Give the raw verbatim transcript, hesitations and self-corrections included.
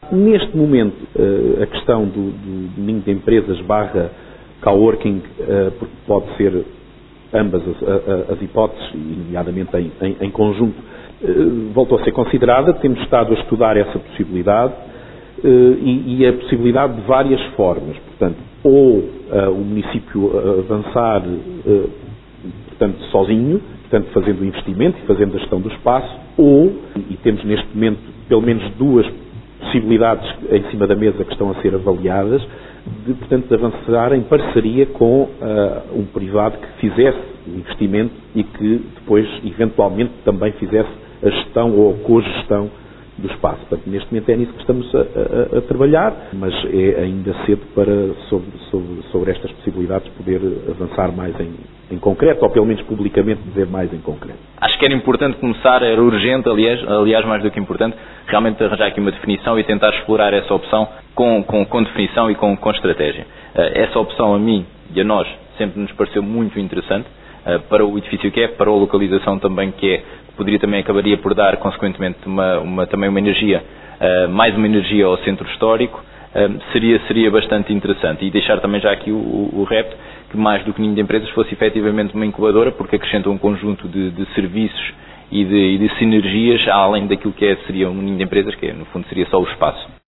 Neste momento, a questão do, do ninho de empresas barra coworking, porque pode ser ambas as, as hipóteses, nomeadamente em, em, em conjunto, voltou a ser considerada. Temos estado a estudar essa possibilidade e, e a possibilidade de várias formas. Portanto, ou uh, o município avançar uh, portanto, sozinho, portanto, fazendo o investimento e fazendo a gestão do espaço, ou, e temos neste momento pelo menos duas possibilidades em cima da mesa que estão a ser avaliadas, de, portanto, de avançar em parceria com uh, um privado que fizesse o investimento e que depois, eventualmente, também fizesse a gestão ou a cogestão do espaço. Portanto, neste momento é nisso que estamos a, a, a trabalhar, mas é ainda cedo para, sobre, sobre, sobre estas possibilidades, poder avançar mais em, em concreto, ou pelo menos publicamente dizer mais em concreto. Acho que era importante começar, era urgente, aliás, aliás mais do que importante, realmente arranjar aqui uma definição e tentar explorar essa opção com, com, com definição e com, com estratégia. Essa opção a mim e a nós sempre nos pareceu muito interessante, para o edifício que é, para a localização também que é, poderia também acabaria por dar, consequentemente, uma, uma, também uma energia, uh, mais uma energia ao centro histórico, uh, seria, seria bastante interessante. E deixar também já aqui o, o, o repto, que mais do que ninho de empresas fosse efetivamente uma incubadora, porque acrescenta um conjunto de, de serviços e de, e de sinergias, além daquilo que é, seria um ninho de empresas, que é, no fundo seria só o espaço.